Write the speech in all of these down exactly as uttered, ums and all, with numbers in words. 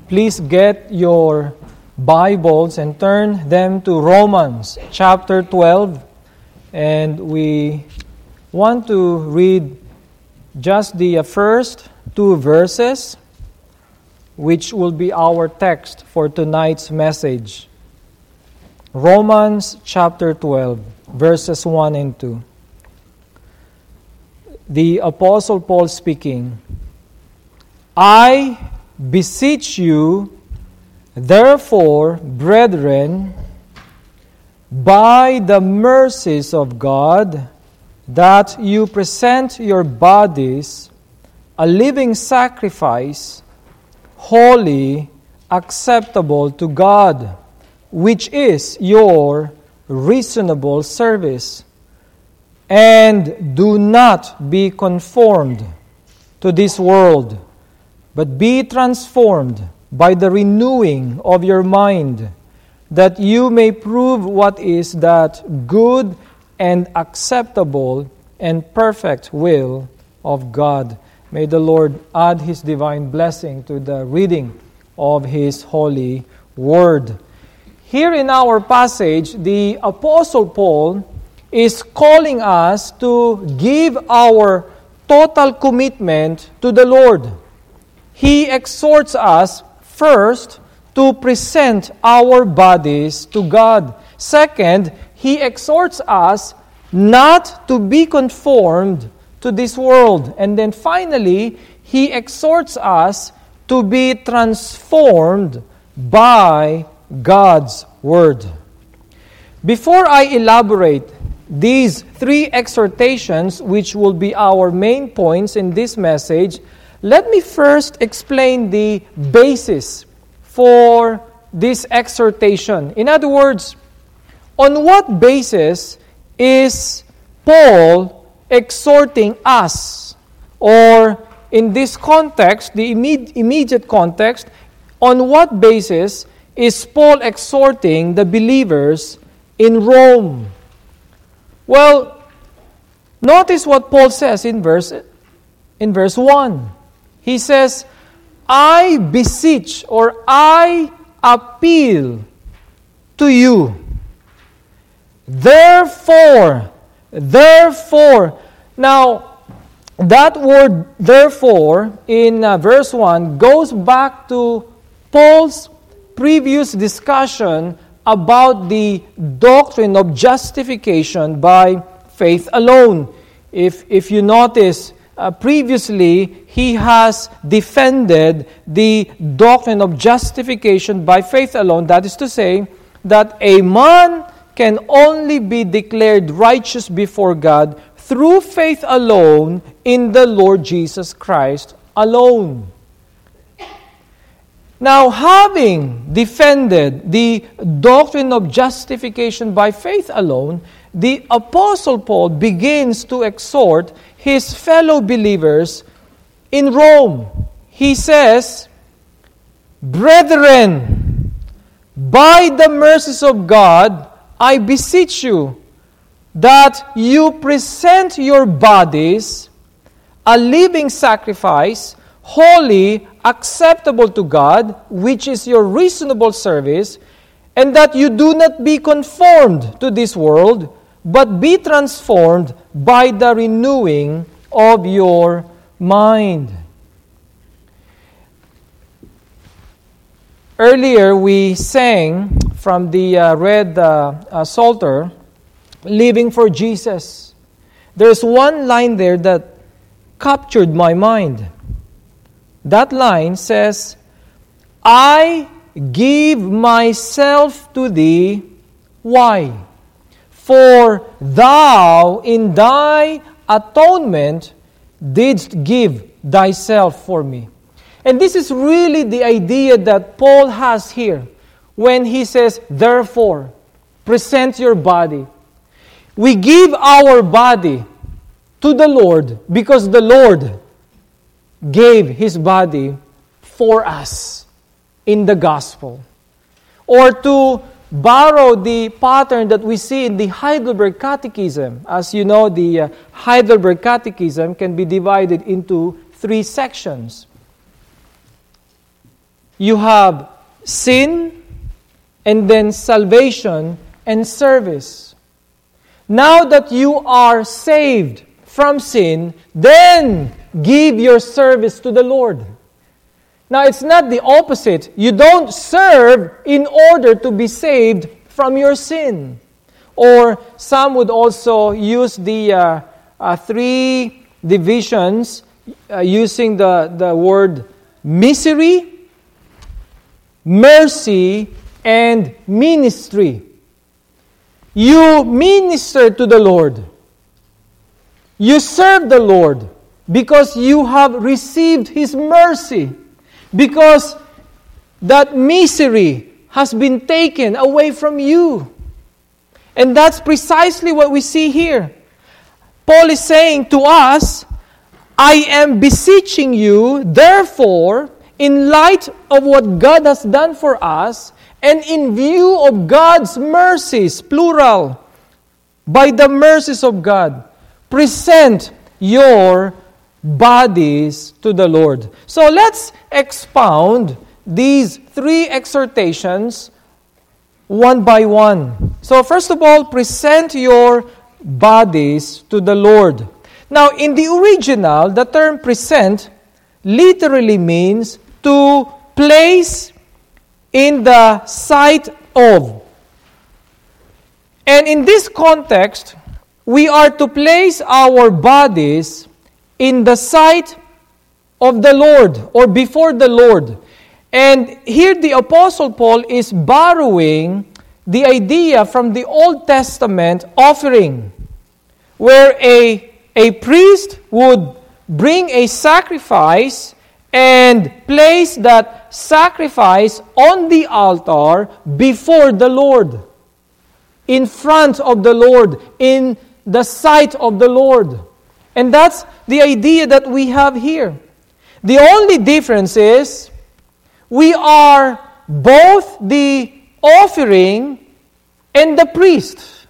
please get your Bibles and turn them to Romans chapter twelve. And we want to read just the first two verses, which will be our text for tonight's message. Romans chapter twelve, verses one and two. The Apostle Paul speaking, I beseech you, therefore, brethren, by the mercies of God, that you present your bodies a living sacrifice, holy, acceptable to God, which is your reasonable service. And do not be conformed to this world, but be transformed by the renewing of your mind, that you may prove what is that good and acceptable and perfect will of God. May the Lord add His divine blessing to the reading of His holy word. Here in our passage, the Apostle Paul is calling us to give our total commitment to the Lord. He exhorts us first to present our bodies to God. Second, he exhorts us not to be conformed to this world. And then finally, he exhorts us to be transformed by God's word. Before I elaborate these three exhortations, which will be our main points in this message, let me first explain the basis for this exhortation. In other words, on what basis is Paul exhorting us? Or in this context, the imme- immediate context, on what basis is Paul exhorting the believers in Rome? Well, notice what Paul says in verse in verse one. He says, I beseech or I appeal to you. Therefore, therefore. Now, that word therefore in uh, verse one goes back to Paul's previous discussion about the doctrine of justification by faith alone. If if you notice, uh, previously he has defended the doctrine of justification by faith alone. That is to say, that a man can only be declared righteous before God through faith alone in the Lord Jesus Christ alone. Now, having defended the doctrine of justification by faith alone, the Apostle Paul begins to exhort his fellow believers in Rome. He says, brethren, by the mercies of God, I beseech you that you present your bodies a living sacrifice, holy, acceptable to God, which is your reasonable service, and that you do not be conformed to this world, but be transformed by the renewing of your mind. Earlier, we sang from the uh, red uh, uh, Psalter, Living for Jesus. There's one line there that captured my mind. That line says, I give myself to thee. Why? For thou in thy atonement didst give thyself for me. And this is really the idea that Paul has here when he says, therefore, present your body. We give our body to the Lord because the Lord gave His body for us in the gospel. Or to borrow the pattern that we see in the Heidelberg Catechism. As you know, the uh, Heidelberg Catechism can be divided into three sections. you have sin, and then salvation and service. Now that you are saved from sin, then give your service to the Lord. Now, it's not the opposite. You don't serve in order to be saved from your sin. Or some would also use the uh, uh, three divisions uh, using the, the word misery, mercy, and ministry. You minister to the Lord. You serve the Lord because you have received His mercy. Because that misery has been taken away from you. And that's precisely what we see here. Paul is saying to us, I am beseeching you, therefore, in light of what God has done for us, and in view of God's mercies, plural, by the mercies of God, present your bodies to the Lord. So let's expound these three exhortations one by one. So first of all, present your bodies to the Lord. Now, in the original, the term present literally means to place in the sight of. And in this context, we are to place our bodies in the sight of the Lord or before the Lord. And here the Apostle Paul is borrowing the idea from the Old Testament offering, where a, a priest would bring a sacrifice and place that sacrifice on the altar before the Lord, in front of the Lord, in the sight of the Lord. And that's the idea that we have here. The only difference is we are both the offering and the priest.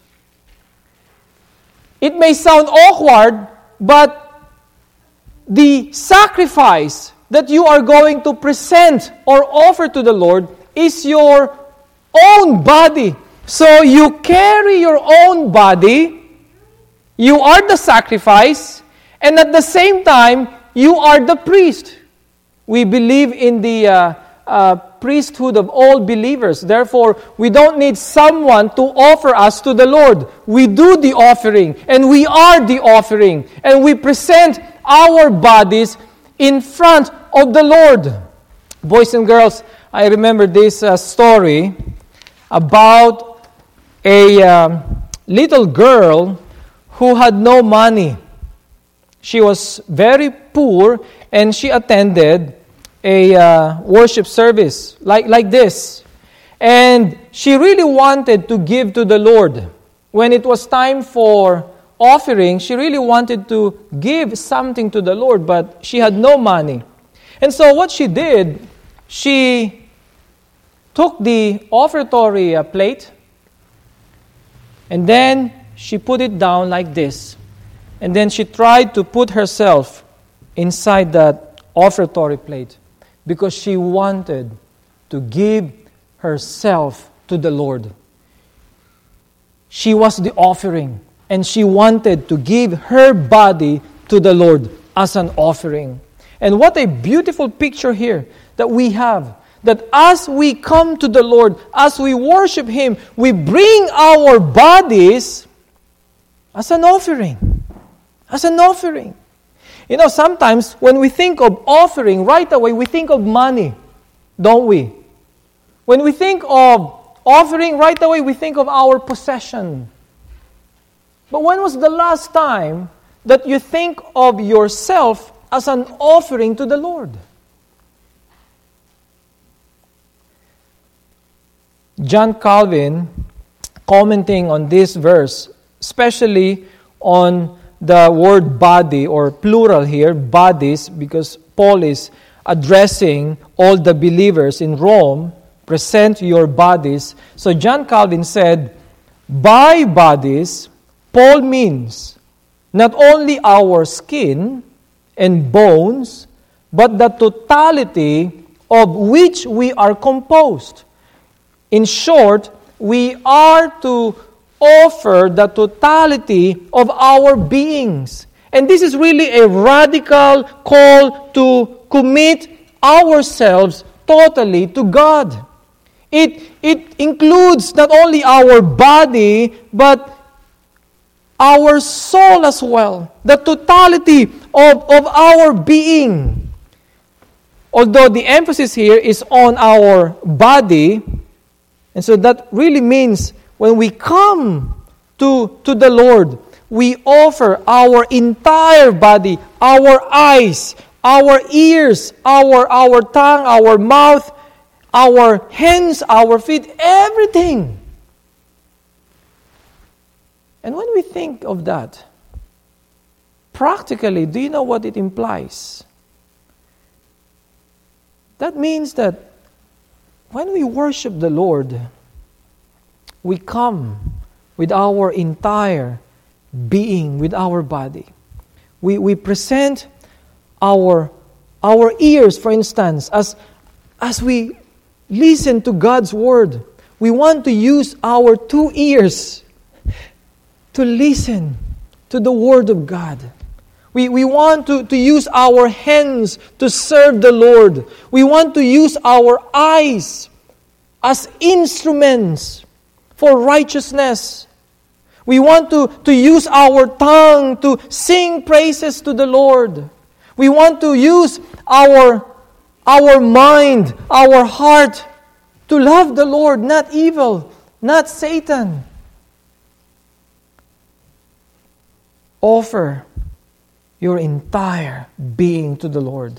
It may sound awkward, but the sacrifice that you are going to present or offer to the Lord is your own body. So you carry your own body. You are the sacrifice, and at the same time, you are the priest. We believe in the uh, uh, priesthood of all believers. Therefore, we don't need someone to offer us to the Lord. We do the offering, and we are the offering, and we present our bodies in front of the Lord. Boys and girls, I remember this uh, story about a um, little girl who had no money. She was very poor, and she attended a uh, worship service like, like this. And she really wanted to give to the Lord. When it was time for offering, she really wanted to give something to the Lord, but she had no money. And so what she did, she took the offertory uh, plate, and then she put it down like this. And then she tried to put herself inside that offertory plate because she wanted to give herself to the Lord. She was the offering, and she wanted to give her body to the Lord as an offering. And what a beautiful picture here that we have. That as we come to the Lord, as we worship Him, we bring our bodies as an offering. As an offering. You know, sometimes when we think of offering, right away we think of money, don't we? When we think of offering, right away we think of our possession. But when was the last time that you think of yourself as an offering to the Lord? John Calvin, commenting on this verse, especially on the word body, or plural here, bodies, because Paul is addressing all the believers in Rome, present your bodies. So John Calvin said, by bodies, Paul means not only our skin and bones, but the totality of which we are composed. In short, we are to offer the totality of our beings. And this is really a radical call to commit ourselves totally to God. It, it includes not only our body, but our soul as well. The totality of, of our being. Although the emphasis here is on our body, and so that really means when we come to, to the Lord, we offer our entire body, our eyes, our ears, our, our tongue, our mouth, our hands, our feet, everything. And when we think of that, practically, do you know what it implies? That means that when we worship the Lord, we come with our entire being, with our body. We we present our our ears, for instance, as as we listen to God's word. We want to use our two ears to listen to the word of God. We, we want to, to use our hands to serve the Lord. We want to use our eyes as instruments for righteousness. We want to, to use our tongue to sing praises to the Lord. We want to use our, our mind, our heart to love the Lord, not evil, not Satan. Offer your entire being to the Lord.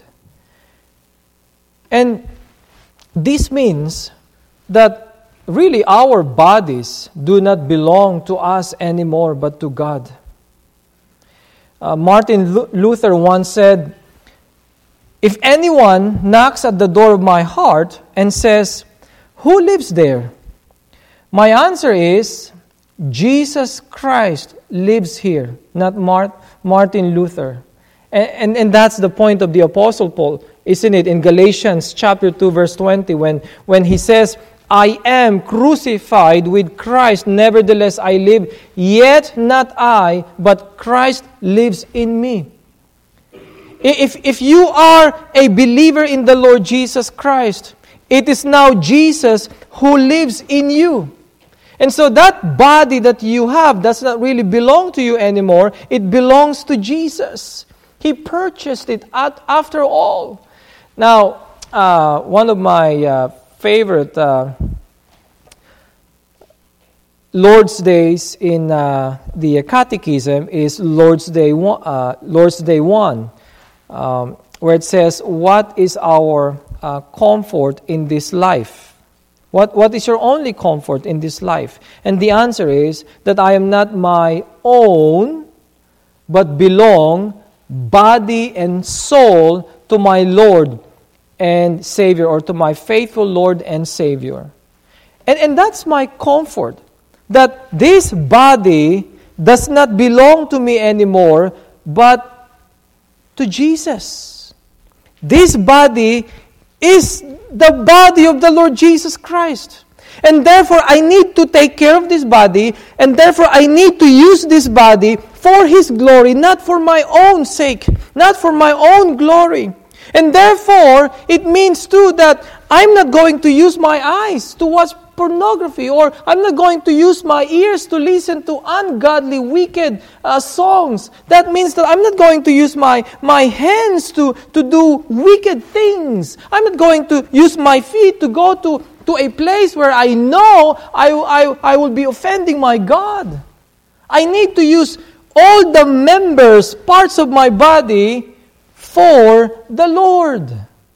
And this means that really our bodies do not belong to us anymore but to God. Uh, Martin Luther once said, "If anyone knocks at the door of my heart and says, 'Who lives there?' my answer is, 'Jesus Christ lives here,'" not Mar- Martin Luther. And, and, and that's the point of the Apostle Paul, isn't it? In Galatians chapter two, verse twenty, when, when he says, "I am crucified with Christ, nevertheless I live, yet not I, but Christ lives in me." If, if you are a believer in the Lord Jesus Christ, it is now Jesus who lives in you. And so that body that you have does not really belong to you anymore. It belongs to Jesus. He purchased it at, after all. Now, uh, one of my uh, favorite uh, Lord's Days in uh, the Catechism is Lord's Day one, uh, Lord's Day one, um, where it says, "What is our uh, comfort in this life? What, what is your only comfort in this life?" And the answer is that I am not my own, but belong, body and soul, to my Lord and Savior, or to my faithful Lord and Savior. And, and that's my comfort, that this body does not belong to me anymore, but to Jesus. This body is the body of the Lord Jesus Christ. And therefore, I need to take care of this body, and therefore, I need to use this body for His glory, not for my own sake, not for my own glory. And therefore, it means too that I'm not going to use my eyes to watch pornography, or I'm not going to use my ears to listen to ungodly, wicked uh, songs. That means that I'm not going to use my, my hands to, to do wicked things. I'm not going to use my feet to go to, to a place where I know I, I, I will be offending my God. I need to use all the members, parts of my body, for the Lord.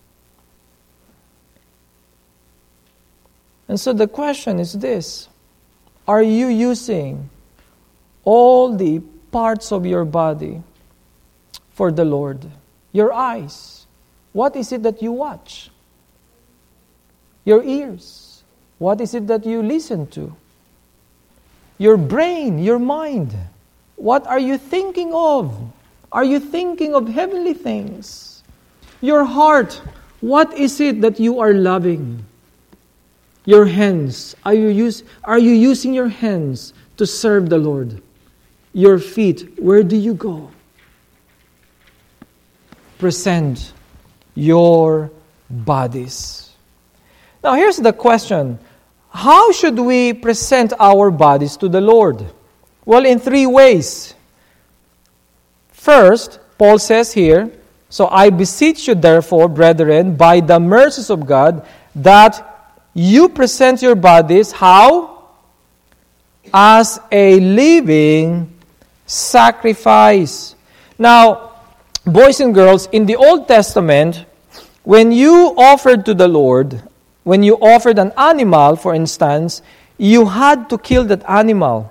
And so the question is this: are you using all the parts of your body for the Lord? Your eyes, what is it that you watch? Your ears, what is it that you listen to? Your brain, your mind, what are you thinking of? Are you thinking of heavenly things? Your heart, What is it that you are loving? Your hands. Are you use, are you using your hands to serve the Lord? Your feet, where do you go? Present your bodies. Now here's the question. How should we present our bodies to the Lord? Well, in three ways. First, Paul says here, so I beseech you therefore, brethren, by the mercies of God, that you present your bodies, how? As a living sacrifice. Now, boys and girls, in the Old Testament, when you offered to the Lord, when you offered an animal, for instance, you had to kill that animal.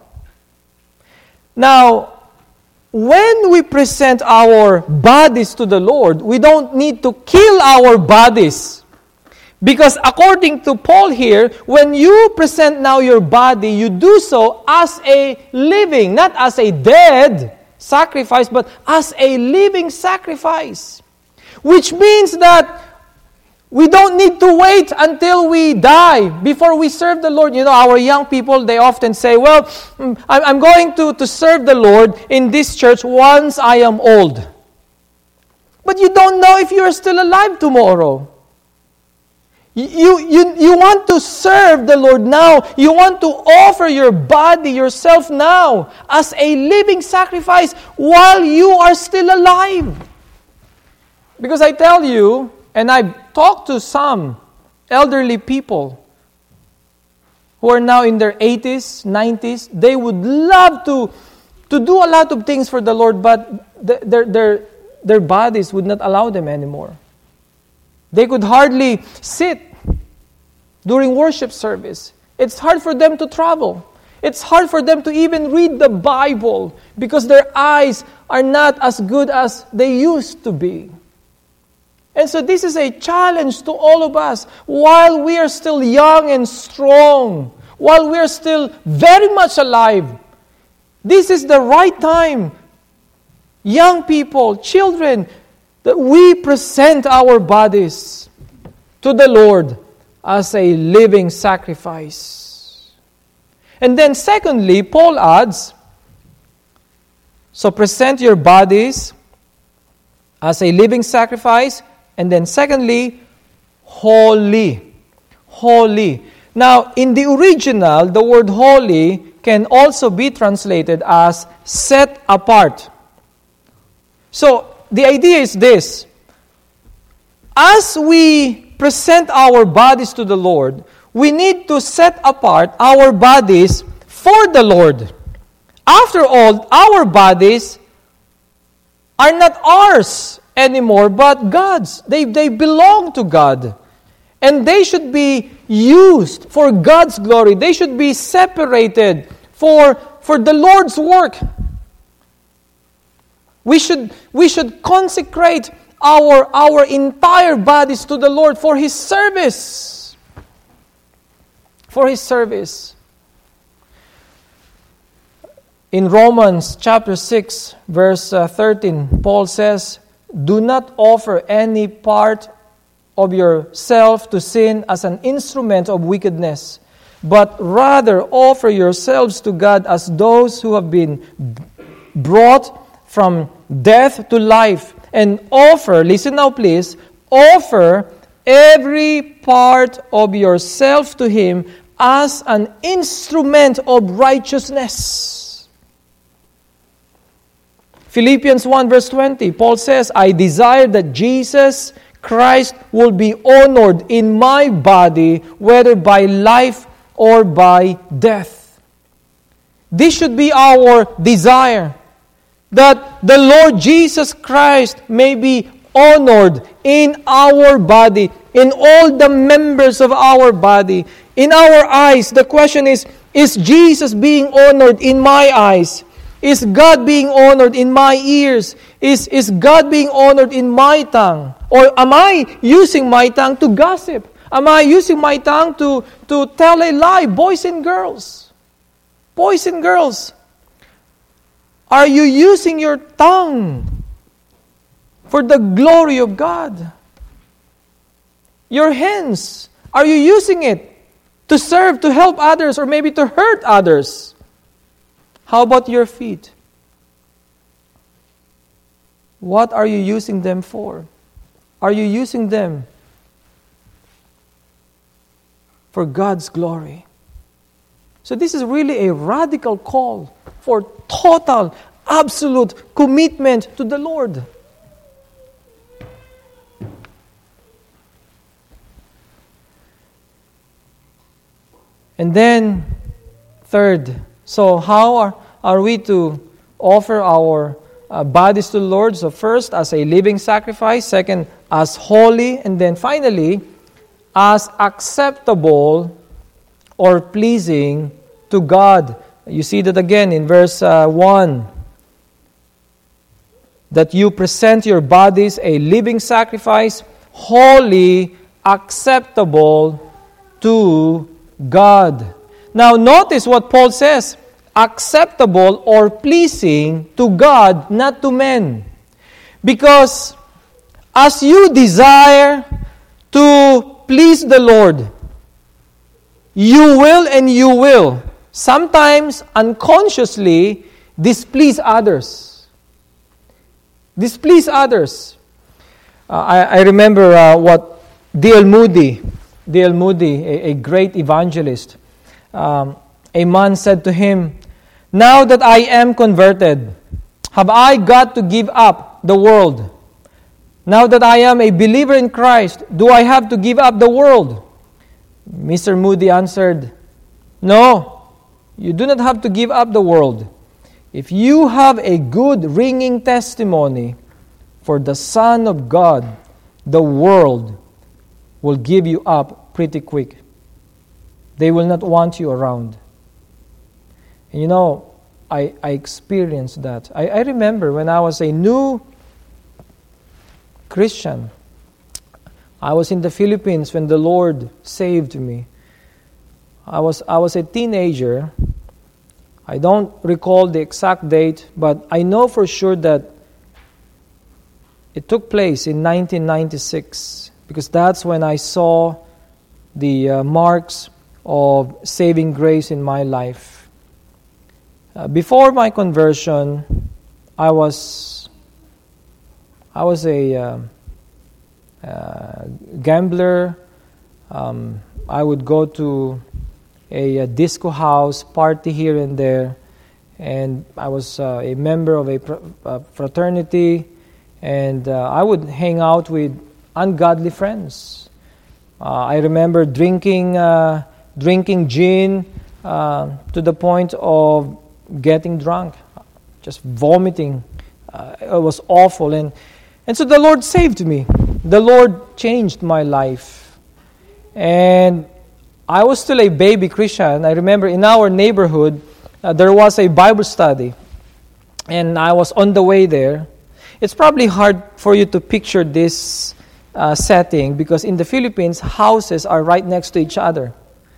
Now, when we present our bodies to the Lord, we don't need to kill our bodies. Because according to Paul here, when you present now your body, you do so as a living, not as a dead sacrifice, but as a living sacrifice. Which means that we don't need to wait until we die before we serve the Lord. You know, our young people, they often say, well, I'm going to, to serve the Lord in this church once I am old. But you don't know if you are still alive tomorrow. You, you, you want to serve the Lord now. You want to offer your body, yourself now, as a living sacrifice while you are still alive. Because I tell you, and I've talked to some elderly people who are now in their eighties, nineties. They would love to, to do a lot of things for the Lord, but the, their, their, their bodies would not allow them anymore. They could hardly sit during worship service. It's hard for them to travel. It's hard for them to even read the Bible because their eyes are not as good as they used to be. And so this is a challenge to all of us. While we are still young and strong, while we are still very much alive, this is the right time, young people, children, that we present our bodies to the Lord as a living sacrifice. And then secondly, Paul adds, so present your bodies as a living sacrifice. And then secondly, holy. Holy. Now, in the original, the word holy can also be translated as set apart. So, the idea is this. As we present our bodies to the Lord, we need to set apart our bodies for the Lord. After all, our bodies are not ours anymore, but God's. They, they belong to God. And they should be used for God's glory. They should be separated for, for the Lord's work. We should, we should consecrate our, our entire bodies to the Lord for His service. For His service. In Romans chapter six, verse thirteen, Paul says, do not offer any part of yourself to sin as an instrument of wickedness, but rather offer yourselves to God as those who have been brought from death to life, and offer, listen now please, offer every part of yourself to Him as an instrument of righteousness. Philippians one verse twenty, Paul says, I desire that Jesus Christ will be honored in my body, whether by life or by death. This should be our desire, that the Lord Jesus Christ may be honored in our body, in all the members of our body. In our eyes, the question is, is Jesus being honored in my eyes? Is God being honored in my ears? Is, is God being honored in my tongue? Or am I using my tongue to gossip? Am I using my tongue to, to tell a lie? Boys and girls. Boys and girls. Are you using your tongue for the glory of God? Your hands, are you using it to serve, to help others, or maybe to hurt others? How about your feet? What are you using them for? Are you using them for God's glory? So this is really a radical call for total, absolute commitment to the Lord. And then, third, so how are, are we to offer our uh, bodies to the Lord? So first, as a living sacrifice. Second, as holy. And then finally, as acceptable or pleasing to God. You see that again in verse uh, one. That you present your bodies a living sacrifice, holy, acceptable to God. Now notice what Paul says, acceptable or pleasing to God, not to men. Because as you desire to please the Lord, you will and you will sometimes unconsciously displease others. Displease others. Uh, I, I remember uh, what D L Moody D L Moody, a, a great evangelist, um, a man said to him, now that I am converted, have I got to give up the world? Now that I am a believer in Christ, do I have to give up the world? Mister Moody answered, no, you do not have to give up the world. If you have a good ringing testimony for the Son of God, the world will give you up pretty quick. They will not want you around. And you know, I, I experienced that. I, I remember when I was a new Christian, I was in the Philippines when the Lord saved me. I was I was a teenager. I don't recall the exact date, but I know for sure that it took place in nineteen ninety-six, because that's when I saw the uh, marks of saving grace in my life. Uh, before my conversion, I was I was a uh, uh, gambler. Um, I would go to a, a disco house, party here and there, and I was uh, a member of a, pr- a fraternity, and uh, I would hang out with ungodly friends. Uh, I remember drinking uh, drinking gin uh, to the point of getting drunk, just vomiting. Uh, it was awful, and and so the Lord saved me. The Lord changed my life, and I was still a baby Christian. I remember in our neighborhood uh, there was a Bible study, and I was on the way there. It's probably hard for you to picture this uh, setting, because in the Philippines, houses are right next to each other.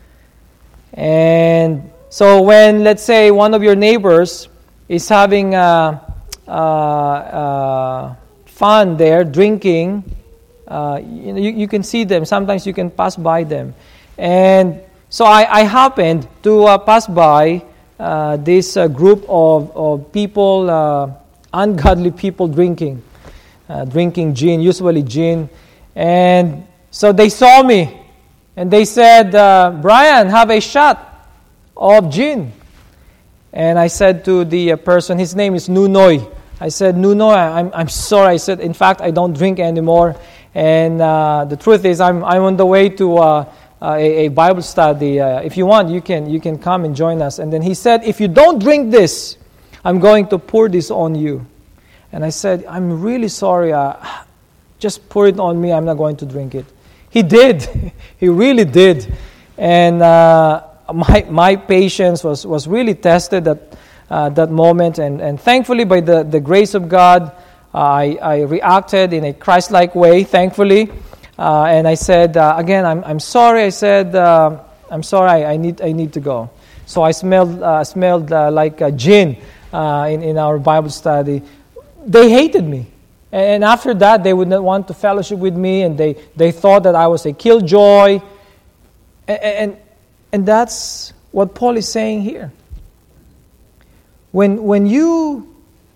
And so when, let's say, one of your neighbors is having uh, uh, uh, fun there, drinking, uh, you, know, you, you can see them. Sometimes you can pass by them. And so I, I happened to uh, pass by uh, this uh, group of, of people, uh, ungodly people drinking, uh, drinking gin, usually gin. And so they saw me, and they said, uh, Brian, have a shot of gin. And I said to the uh, person, his name is Nunoy. I said, Nunoy, I'm I'm sorry. I said, in fact, I don't drink anymore. And uh, the truth is, I'm I'm on the way to uh, uh, a, a Bible study. Uh, if you want, you can you can come and join us. And then he said, if you don't drink this, I'm going to pour this on you. And I said, I'm really sorry. Uh, just pour it on me. I'm not going to drink it. He did. He really did. And uh, my my patience was, was really tested at uh, that moment. And, and thankfully, by the, the grace of God, uh, I, I reacted in a Christ-like way, thankfully. Uh, and I said, uh, again, I'm I'm sorry. I said, uh, I'm sorry. I, I need I need to go. So I smelled uh, smelled uh, like uh, gin uh, in in our Bible study. They hated me. And after that, they would not want to fellowship with me, and they, they thought that I was a killjoy. And, and, and that's what Paul is saying here. When, when you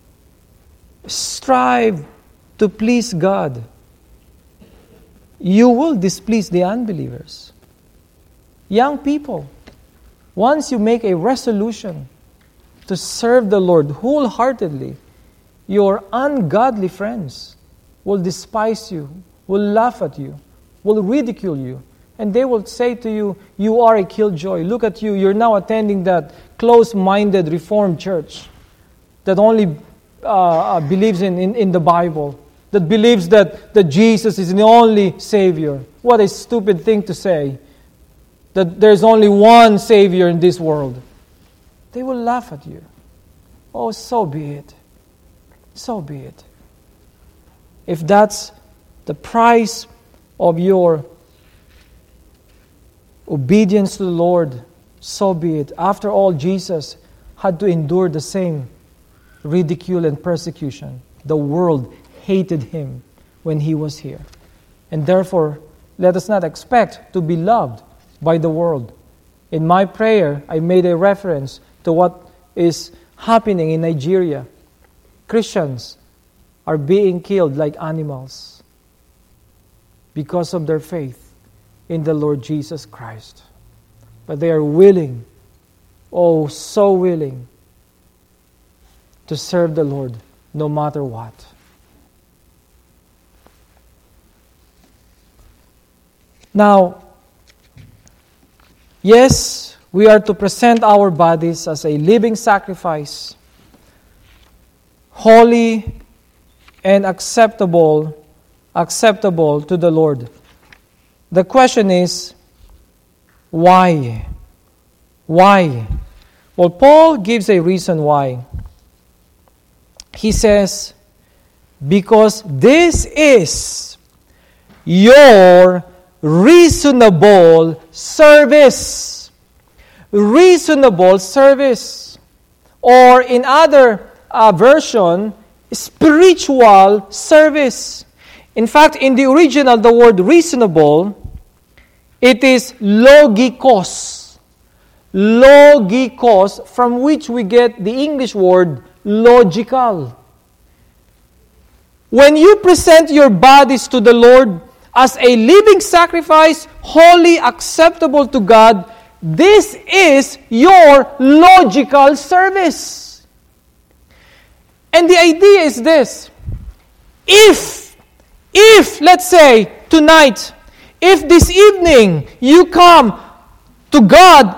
strive to please God, you will displease the unbelievers. Young people, once you make a resolution to serve the Lord wholeheartedly, your ungodly friends will despise you, will laugh at you, will ridicule you, and they will say to you, you are a killjoy. Look at you, you're now attending that close-minded Reformed church that only uh, believes in, in, in the Bible, that believes that, that Jesus is the only Savior. What a stupid thing to say, that there's only one Savior in this world. They will laugh at you. Oh, so be it. So be it. If that's the price of your obedience to the Lord, so be it. After all, Jesus had to endure the same ridicule and persecution. The world hated him when he was here. And therefore, let us not expect to be loved by the world. In my prayer, I made a reference to what is happening in Nigeria. Christians are being killed like animals because of their faith in the Lord Jesus Christ. But they are willing, oh, so willing, to serve the Lord no matter what. Now, yes, we are to present our bodies as a living sacrifice, holy and acceptable, acceptable to the Lord. The question is, why? Why? Well, Paul gives a reason why. He says, because this is your reasonable service. Reasonable service. Or in other uh, version, spiritual service. In fact, in the original, the word reasonable, it is logikos. Logikos, from which we get the English word logical. When you present your bodies to the Lord as a living sacrifice, wholly acceptable to God, this is your logical service. And the idea is this. If, if, let's say, tonight, if this evening you come to God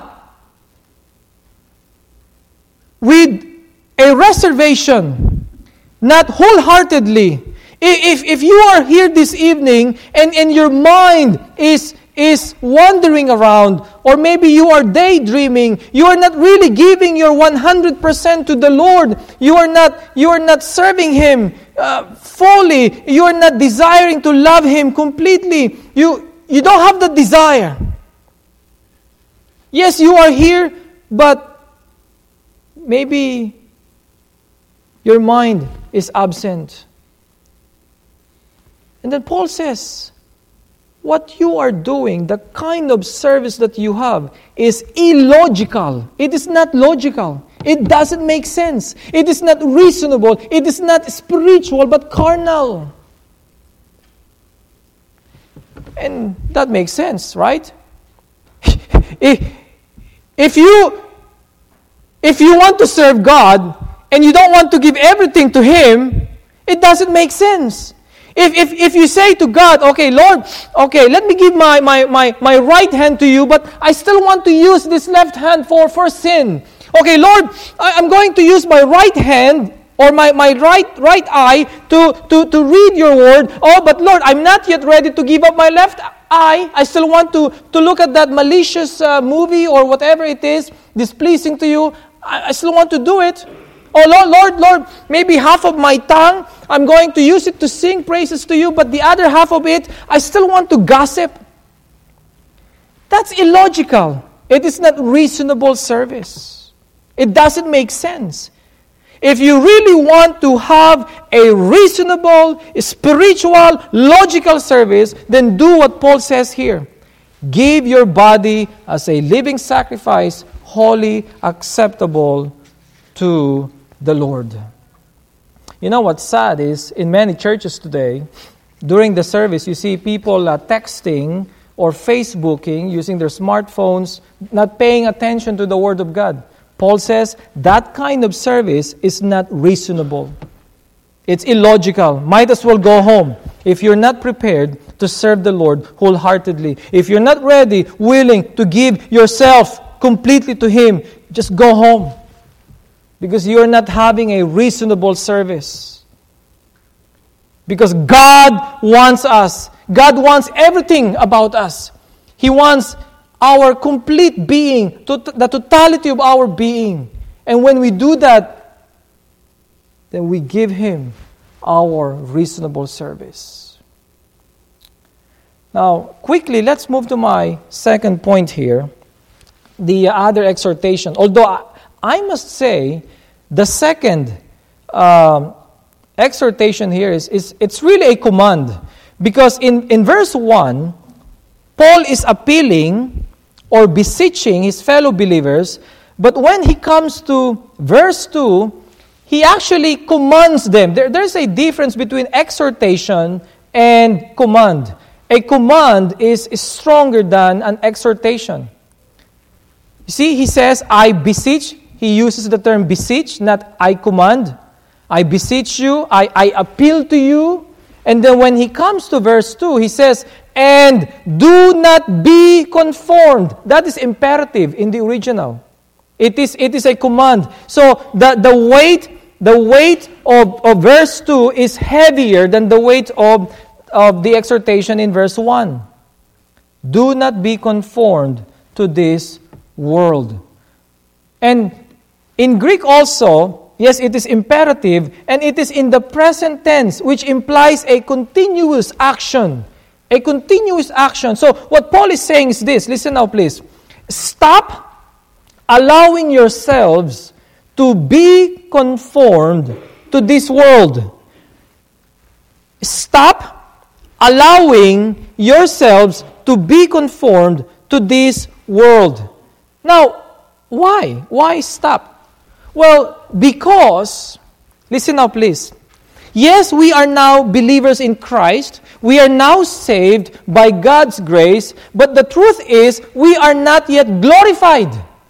with a reservation, not wholeheartedly, if, if you are here this evening and, and your mind is is wandering around, or maybe you are daydreaming, you are not really giving your one hundred percent to the Lord, you are not you are not serving Him uh, fully, you are not desiring to love Him completely, you, you don't have the desire. Yes, you are here, but maybe your mind is absent. And then Paul says, what you are doing, the kind of service that you have, is illogical. It is not logical. It doesn't make sense. It is not reasonable. It is not spiritual, but carnal. And that makes sense, right? if, if you if you want to serve God and you don't want to give everything to Him, it doesn't make sense. If, if if you say to God, okay, Lord, okay, let me give my, my, my, my right hand to you, but I still want to use this left hand for, for sin. Okay, Lord, I, I'm going to use my right hand or my, my right right eye to, to, to read your word. Oh, but Lord, I'm not yet ready to give up my left eye. I still want to, to look at that malicious uh, movie or whatever it is, displeasing to you. I, I still want to do it. Oh, Lord, Lord, Lord, maybe half of my tongue, I'm going to use it to sing praises to you, but the other half of it, I still want to gossip. That's illogical. It is not reasonable service. It doesn't make sense. If you really want to have a reasonable, spiritual, logical service, then do what Paul says here. Give your body as a living sacrifice, holy, acceptable to the Lord. You know what's sad is, in many churches today, during the service, you see people uh, texting or Facebooking, using their smartphones, not paying attention to the Word of God. Paul says that kind of service is not reasonable. It's illogical. Might as well go home if you're not prepared to serve the Lord wholeheartedly. If you're not ready, willing to give yourself completely to Him, just go home. Because you're not having a reasonable service. Because God wants us. God wants everything about us. He wants our complete being, to the totality of our being. And when we do that, then we give Him our reasonable service. Now, quickly, let's move to my second point here, the other exhortation. Although I, I must say, the second um, exhortation here is, is it's really a command. Because in, in verse one, Paul is appealing or beseeching his fellow believers, but when he comes to verse two, he actually commands them. There, there's a difference between exhortation and command. A command is, is stronger than an exhortation. You see, he says, I beseech. He uses the term beseech, not I command. I beseech you, I, I appeal to you. And then when he comes to verse two, he says, and do not be conformed. That is imperative in the original. It is it is a command. So the, the weight the weight of, of verse two is heavier than the weight of, of the exhortation in verse one. Do not be conformed to this world. And in Greek also, yes, it is imperative, and it is in the present tense, which implies a continuous action. A continuous action. So what Paul is saying is this. Listen now, please. Stop allowing yourselves to be conformed to this world. Stop allowing yourselves to be conformed to this world. Now, why? Why stop? Well, because, listen now please. Yes, we are now believers in Christ. We are now saved by God's grace. But the truth is, we are not yet glorified.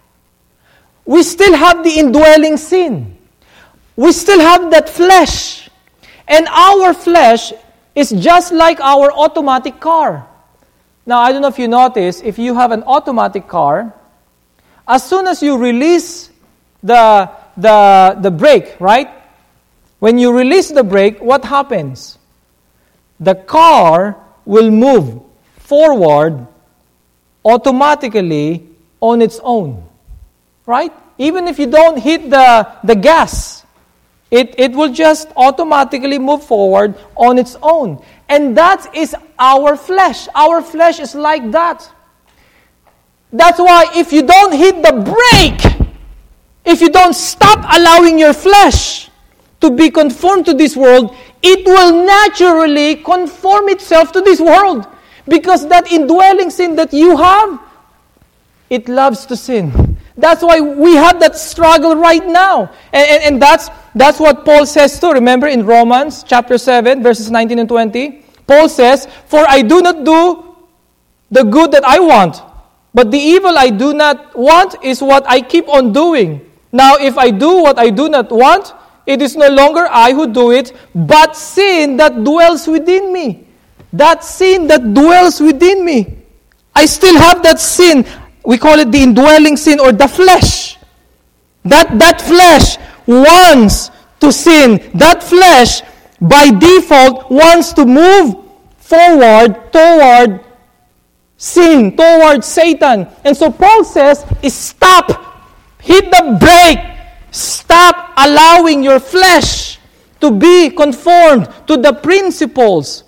We still have the indwelling sin. We still have that flesh. And our flesh is just like our automatic car. Now, I don't know if you notice, if you have an automatic car, as soon as you release the, the, the brake, right? When you release the brake, what happens? The car will move forward automatically on its own. Right? Even if you don't hit the, the gas, it, it will just automatically move forward on its own. And that is our flesh. Our flesh is like that. That's why if you don't hit the brake, if you don't stop allowing your flesh to be conformed to this world, it will naturally conform itself to this world. Because that indwelling sin that you have, it loves to sin. That's why we have that struggle right now. And, and, and that's, that's what Paul says too. Remember in Romans chapter seven, verses nineteen and twenty? Paul says, for I do not do the good that I want, but the evil I do not want is what I keep on doing. Now, if I do what I do not want, it is no longer I who do it, but sin that dwells within me. That sin that dwells within me. I still have that sin. We call it the indwelling sin or the flesh. That, that flesh wants to sin. That flesh, by default, wants to move forward toward sin, toward Satan. And so Paul says, stop. Hit the brake. Stop allowing your flesh to be conformed to the principles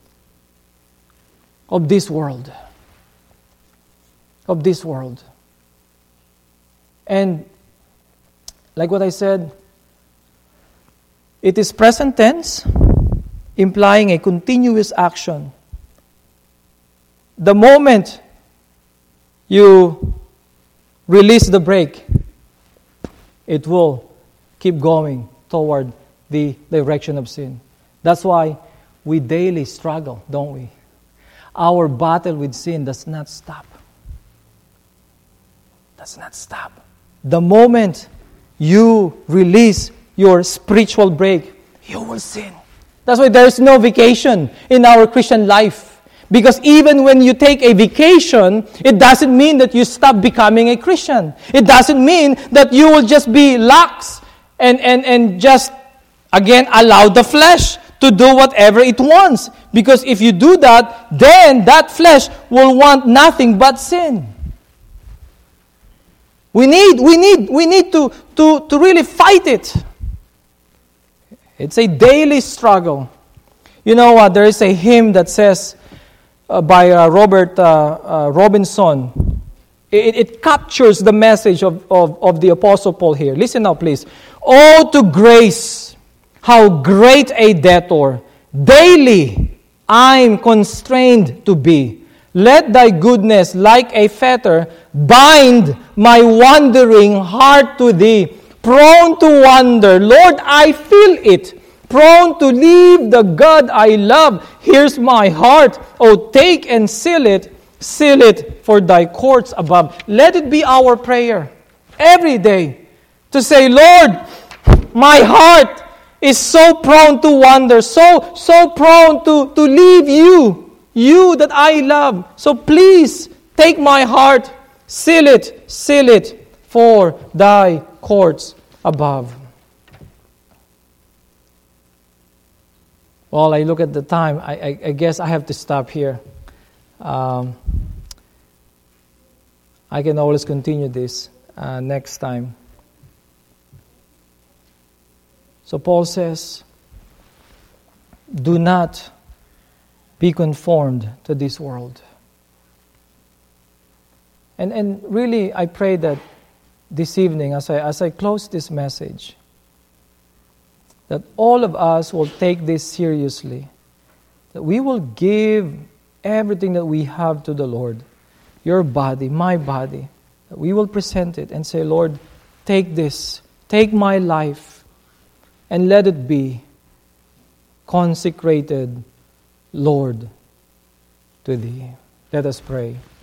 of this world. Of this world. And like what I said, It is present tense, implying a continuous action. The moment you release the brake, it will keep going toward the direction of sin. That's why we daily struggle, don't we? Our battle with sin does not stop. Does not stop. The moment you release your spiritual brake, you will sin. That's why there is no vacation in our Christian life. Because even when you take a vacation, it doesn't mean that you stop becoming a Christian. It doesn't mean that you will just be lax and, and, and just, again, allow the flesh to do whatever it wants. Because if you do that, then that flesh will want nothing but sin. We need, we need, we need to, to, to really fight it. It's a daily struggle. You know, uh, there is a hymn that says, Uh, by uh, Robert uh, uh, Robinson. It, it captures the message of, of, of the Apostle Paul here. Listen now, please. Oh, to grace, how great a debtor daily I'm constrained to be. Let thy goodness, like a fetter, bind my wandering heart to thee. Prone to wander, Lord, I feel it. Prone to leave the God I love. Here's my heart. Oh, take and seal it. Seal it for thy courts above. Let it be our prayer every day to say, Lord, my heart is so prone to wander, so, so prone to, to leave you, you that I love. So please take my heart, seal it, seal it for thy courts above. Well, I look at the time. I, I, I guess I have to stop here. Um, I can always continue this uh, next time. So Paul says, do not be conformed to this world. And and really, I pray that this evening, as I as I close this message, that all of us will take this seriously. That we will give everything that we have to the Lord. Your body, my body. That we will present it and say, Lord, take this. Take my life. And let it be consecrated, Lord, to Thee. Let us pray.